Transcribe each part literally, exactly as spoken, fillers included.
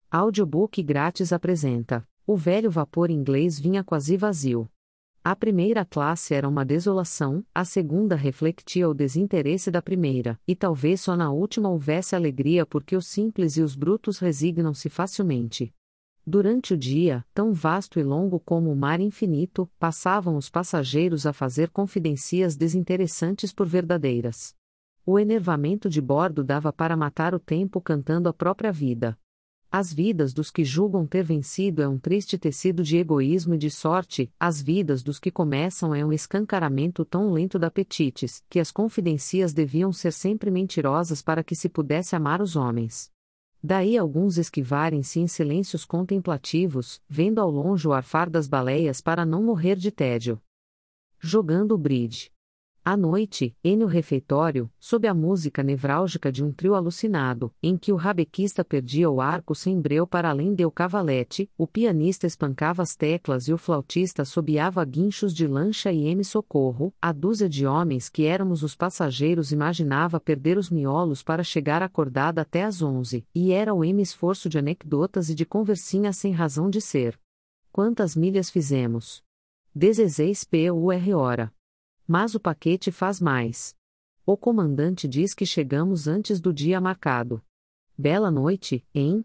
Audiobook grátis apresenta: O velho vapor inglês vinha quase vazio. A primeira classe era uma desolação, a segunda refletia o desinteresse da primeira, e talvez só na última houvesse alegria porque os simples e os brutos resignam-se facilmente. Durante o dia, tão vasto e longo como o mar infinito, passavam os passageiros a fazer confidencias desinteressantes por verdadeiras. O enervamento de bordo dava para matar o tempo cantando a própria vida. As vidas dos que julgam ter vencido é um triste tecido de egoísmo e de sorte, as vidas dos que começam é um escancaramento tão lento de apetites, que as confidencias deviam ser sempre mentirosas para que se pudesse amar os homens. Daí alguns esquivarem-se em silêncios contemplativos, vendo ao longe o arfar das baleias para não morrer de tédio. Jogando o bridge. À noite, em no refeitório, sob a música nevrálgica de um trio alucinado, em que o rabequista perdia o arco sem breu para além de o cavalete, o pianista espancava as teclas e o flautista assobiava guinchos de lancha e M-socorro, a dúzia de homens que éramos os passageiros imaginava perder os miolos para chegar acordada até às onze, e era o M-esforço de anedotas e de conversinhas sem razão de ser. Quantas milhas fizemos? Dezesseis por hora. Mas o paquete faz mais. O comandante diz que chegamos antes do dia marcado. Bela noite, hein?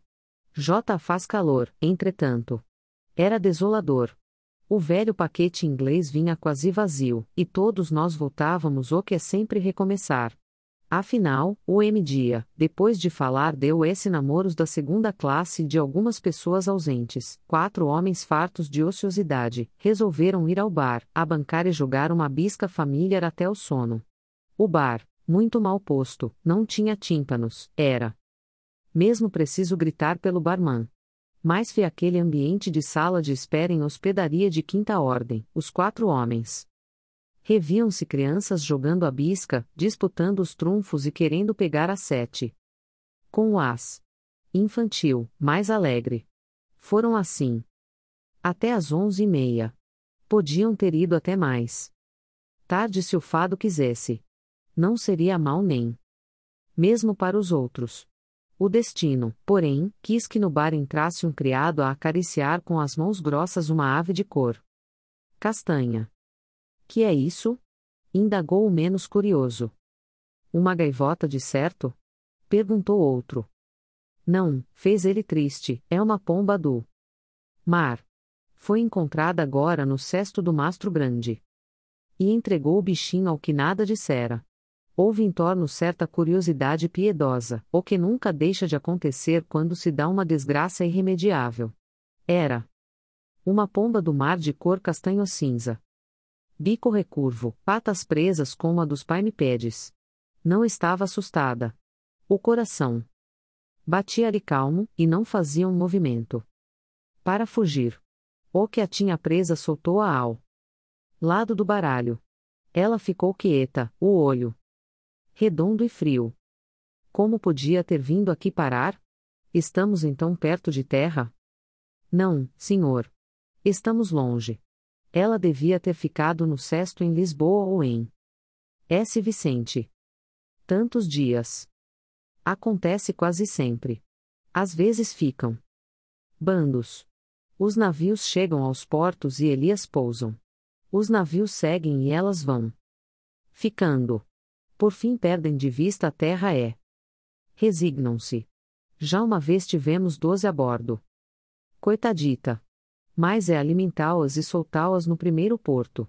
J faz calor, entretanto. Era desolador. O velho paquete inglês vinha quase vazio, e todos nós voltávamos o que é sempre recomeçar. Afinal, o M-dia, depois de falar deu esse namoros da segunda classe e de algumas pessoas ausentes, quatro homens fartos de ociosidade, resolveram ir ao bar, abancar e jogar uma bisca familiar até o sono. O bar, muito mal posto, não tinha tímpanos, era mesmo preciso gritar pelo barman. Mas foi aquele ambiente de sala de espera em hospedaria de quinta ordem, os quatro homens. Reviam-se crianças jogando a bisca, disputando os trunfos e querendo pegar a sete. Com o as. Infantil, mais alegre. Foram assim. Até às onze e meia. Podiam ter ido até mais. Tarde se o fado quisesse. Não seria mal nem. Mesmo para os outros. O destino, porém, quis que no bar entrasse um criado a acariciar com as mãos grossas uma ave de cor castanha. Que é isso? Indagou o menos curioso. Uma gaivota de certo? Perguntou outro. Não, fez ele triste, é uma pomba do mar. Foi encontrada agora no cesto do mastro grande. E entregou o bichinho ao que nada dissera. Houve em torno certa curiosidade piedosa, o que nunca deixa de acontecer quando se dá uma desgraça irremediável. Era uma pomba do mar de cor castanho-cinza. Bico recurvo, patas presas como a dos painipedes. Não estava assustada. O coração batia-lhe calmo, e não fazia um movimento. Para fugir. O que a tinha presa soltou-a ao lado do baralho. Ela ficou quieta, o olho redondo e frio. Como podia ter vindo aqui parar? Estamos então perto de terra? Não, senhor. Estamos longe. Ela devia ter ficado no cesto em Lisboa ou em S. Vicente. Tantos dias. Acontece quase sempre. Às vezes ficam bandos. Os navios chegam aos portos e Elias pousam. Os navios seguem e elas vão ficando. Por fim perdem de vista a terra é. Resignam-se. Já uma vez tivemos doze a bordo. Coitadita. Mas é alimentá-las e soltá-las no primeiro porto.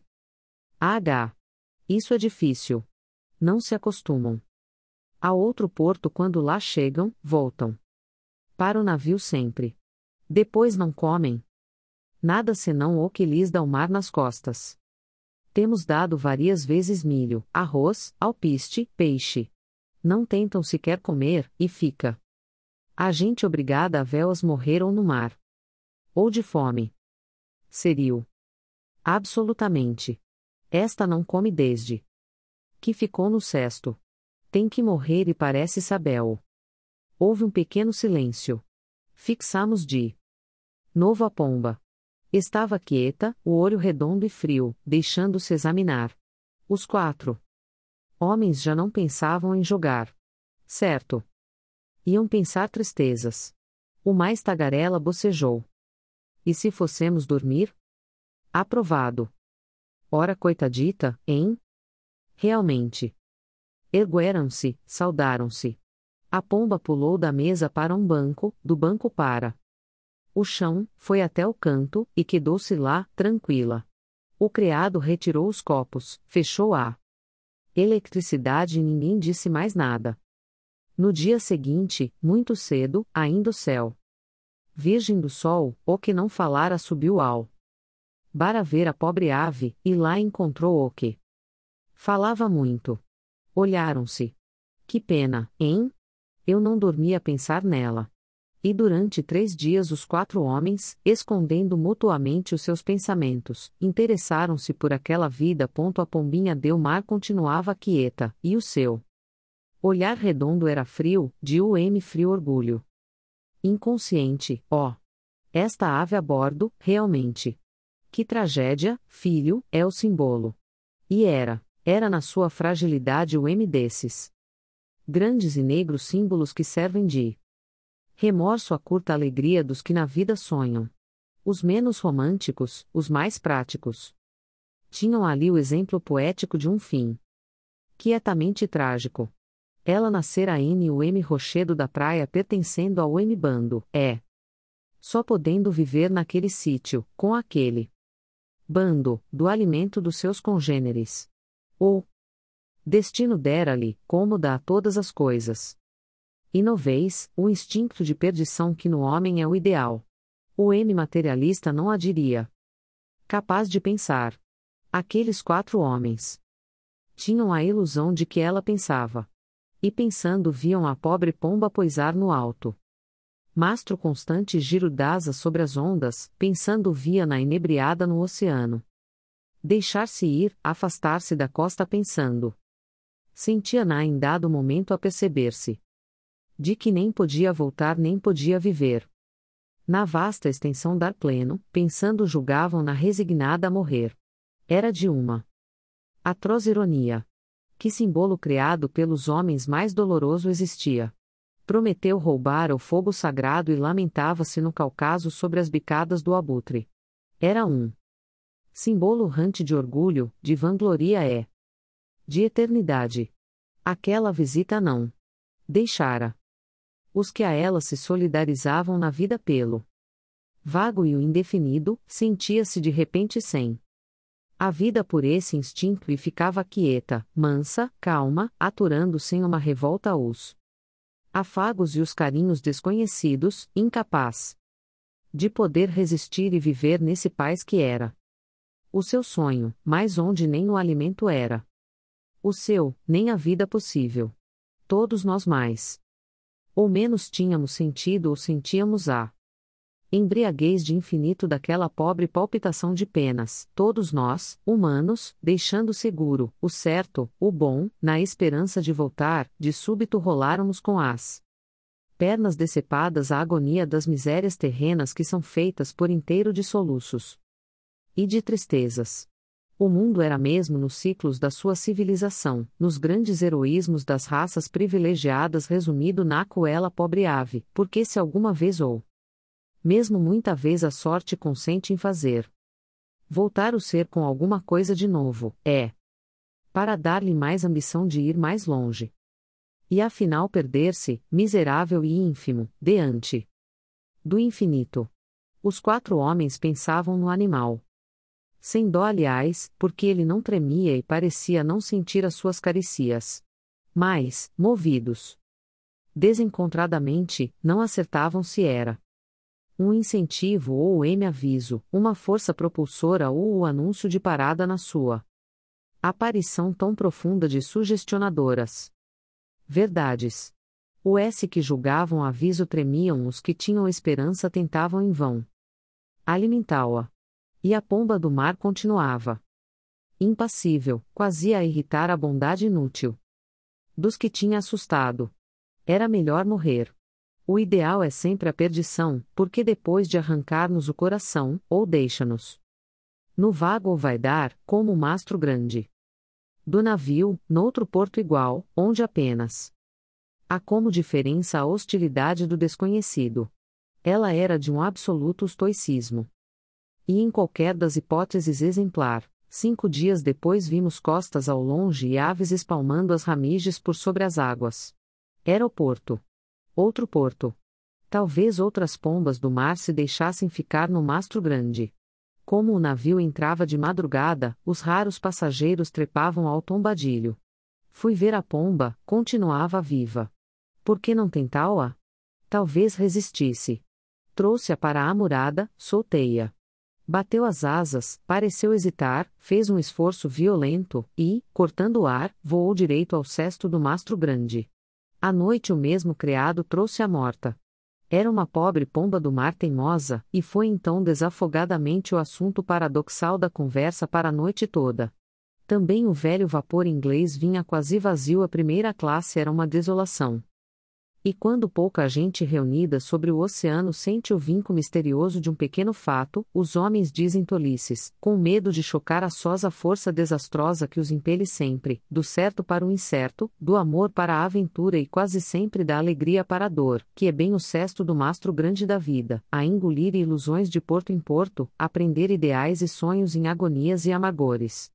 H. Isso é difícil. Não se acostumam. A outro porto quando lá chegam, voltam. Para o navio sempre. Depois não comem nada senão o que lhes dá o mar nas costas. Temos dado várias vezes milho, arroz, alpiste, peixe. Não tentam sequer comer, e fica a gente obrigada a vê-las morrer ou no mar. Ou de fome. Seriu. Absolutamente. Esta não come desde que ficou no cesto. Tem que morrer e parece sabel. Houve um pequeno silêncio. Fixamos de novo a pomba. Estava quieta, o olho redondo e frio, deixando-se examinar. Os quatro homens já não pensavam em jogar. Certo. Iam pensar tristezas. O mais tagarela bocejou. E se fossemos dormir? Aprovado. Ora coitadita, hein? Realmente. Ergueram-se, saudaram-se. A pomba pulou da mesa para um banco, do banco para o chão, foi até o canto, e quedou-se lá, tranquila. O criado retirou os copos, fechou a eletricidade e ninguém disse mais nada. No dia seguinte, muito cedo, ainda o céu virgem do sol, o que não falara subiu ao bara ver a pobre ave, e lá encontrou o que falava muito. Olharam-se. Que pena, hein? Eu não dormi a pensar nela. E durante três dias os quatro homens, escondendo mutuamente os seus pensamentos, interessaram-se por aquela vida. A pombinha deu mar continuava quieta, e o seu olhar redondo era frio, de um frio orgulho. Inconsciente, ó. Esta ave a bordo, realmente. Que tragédia, filho, é o símbolo. E era, era na sua fragilidade o M desses grandes e negros símbolos que servem de remorso à curta alegria dos que na vida sonham. Os menos românticos, os mais práticos. Tinham ali o exemplo poético de um fim quietamente trágico. Ela nascera em o M rochedo da praia pertencendo ao M bando, é. Só podendo viver naquele sítio, com aquele bando, do alimento dos seus congêneres. Ou destino dera-lhe, como dá a todas as coisas. E no vez, o instinto de perdição que no homem é o ideal. O M materialista não a diria capaz de pensar. Aqueles quatro homens tinham a ilusão de que ela pensava. E pensando viam a pobre pomba poisar no alto mastro constante giro d'asas sobre as ondas, pensando via-na inebriada no oceano. Deixar-se ir, afastar-se da costa pensando. Sentia-na em dado momento a perceber-se de que nem podia voltar nem podia viver. Na vasta extensão dar pleno, pensando julgavam-na resignada a morrer. Era de uma atroz ironia. Que símbolo criado pelos homens mais doloroso existia. Prometeu roubar o fogo sagrado e lamentava-se no Cáucaso sobre as bicadas do abutre. Era um símbolo rante de orgulho, de vangloria é. De eternidade. Aquela visita não deixara os que a ela se solidarizavam na vida pelo vago e o indefinido, sentia-se de repente sem a vida por esse instinto e ficava quieta, mansa, calma, aturando sem uma revolta os afagos e os carinhos desconhecidos, incapaz de poder resistir e viver nesse paz que era o seu sonho, mas onde nem o alimento era o seu, nem a vida possível. Todos nós mais ou menos tínhamos sentido ou sentíamos a embriaguez de infinito daquela pobre palpitação de penas, todos nós, humanos, deixando seguro, o certo, o bom, na esperança de voltar, de súbito roláramos com as pernas decepadas à agonia das misérias terrenas que são feitas por inteiro de soluços e de tristezas. O mundo era mesmo nos ciclos da sua civilização, nos grandes heroísmos das raças privilegiadas resumido na coela pobre ave, porque se alguma vez ou mesmo muita vez a sorte consente em fazer voltar o ser com alguma coisa de novo, é para dar-lhe mais ambição de ir mais longe. E afinal perder-se, miserável e ínfimo, diante do infinito. Os quatro homens pensavam no animal. Sem dó aliás, porque ele não tremia e parecia não sentir as suas caricias. Mas, movidos desencontradamente, não acertavam se era um incentivo ou o M-aviso, uma força propulsora ou o anúncio de parada na sua aparição tão profunda de sugestionadoras verdades. O S que julgavam aviso tremiam, os que tinham esperança tentavam em vão alimentá-la. E a pomba do mar continuava impassível, quase a irritar a bondade inútil dos que tinha assustado. Era melhor morrer. O ideal é sempre a perdição, porque depois de arrancar-nos o coração, ou deixa-nos no vago ou vai dar, como o mastro grande do navio, noutro porto igual, onde apenas há como diferença a hostilidade do desconhecido. Ela era de um absoluto estoicismo. E em qualquer das hipóteses exemplar, cinco dias depois vimos costas ao longe e aves espalmando as ramiges por sobre as águas. Era o porto. Outro porto. Talvez outras pombas do mar se deixassem ficar no mastro grande. Como o navio entrava de madrugada, os raros passageiros trepavam ao tombadilho. Fui ver a pomba, continuava viva. Por que não tentá-la? Talvez resistisse. Trouxe-a para a amurada, soltei-a. Bateu as asas, pareceu hesitar, fez um esforço violento, e, cortando o ar, voou direito ao cesto do mastro grande. À noite o mesmo criado trouxe-a morta. Era uma pobre pomba do mar teimosa, e foi então desafogadamente o assunto paradoxal da conversa para a noite toda. Também o velho vapor inglês vinha quase vazio, a primeira classe era uma desolação. E quando pouca gente reunida sobre o oceano sente o vinco misterioso de um pequeno fato, os homens dizem tolices, com medo de chocar a sosa força desastrosa que os impele sempre, do certo para o incerto, do amor para a aventura e quase sempre da alegria para a dor, que é bem o cesto do mastro grande da vida, a engolir ilusões de porto em porto, a prender ideais e sonhos em agonias e amargores.